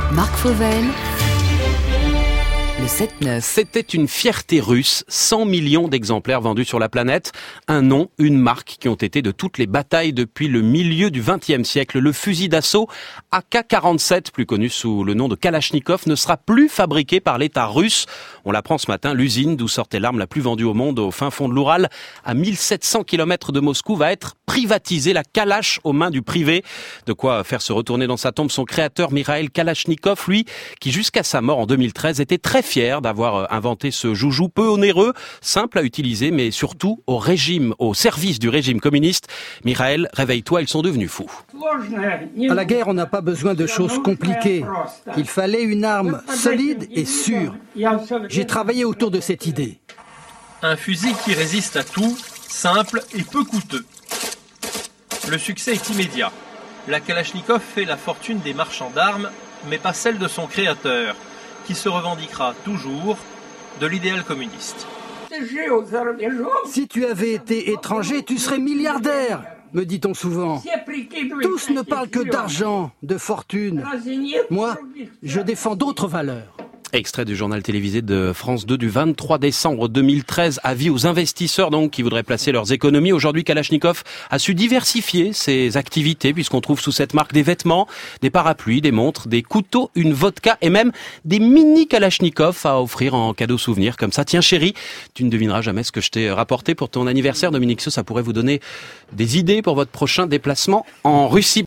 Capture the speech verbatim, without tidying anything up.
Marc Fauvel, le sept neuf. C'était une fierté russe, cent millions d'exemplaires vendus sur la planète. Un nom, une marque qui ont été de toutes les batailles depuis le milieu du vingtième siècle. Le fusil d'assaut A K quarante-sept, plus connu sous le nom de Kalachnikov, ne sera plus fabriqué par l'État russe. On l'apprend ce matin, l'usine d'où sortait l'arme la plus vendue au monde au fin fond de l'Oural, à mille sept cents kilomètres de Moscou, va être privatisée, la Kalash aux mains du privé. De quoi faire se retourner dans sa tombe son créateur Mikhail Kalachnikov, lui, qui jusqu'à sa mort en deux mille treize était très fier d'avoir inventé ce joujou peu onéreux, simple à utiliser, mais surtout au régime, au service du régime communiste. Mikhail, réveille-toi, ils sont devenus fous. À la guerre, on n'a pas besoin de choses compliquées. Il fallait une arme solide et sûre. J'ai travaillé autour de cette idée. Un fusil qui résiste à tout, simple et peu coûteux. Le succès est immédiat. La Kalachnikov fait la fortune des marchands d'armes, mais pas celle de son créateur, qui se revendiquera toujours de l'idéal communiste. Si tu avais été étranger, tu serais milliardaire, me dit-on souvent. Tous ne parlent que d'argent, de fortune. Moi, je défends d'autres valeurs. Extrait du journal télévisé de France deux du vingt-trois décembre deux mille treize. Avis aux investisseurs donc qui voudraient placer leurs économies. Aujourd'hui, Kalachnikov a su diversifier ses activités puisqu'on trouve sous cette marque des vêtements, des parapluies, des montres, des couteaux, une vodka et même des mini Kalachnikov à offrir en cadeau souvenir comme ça. Tiens chérie, tu ne devineras jamais ce que je t'ai rapporté pour ton anniversaire. Dominique Seux, ça pourrait vous donner des idées pour votre prochain déplacement en Russie.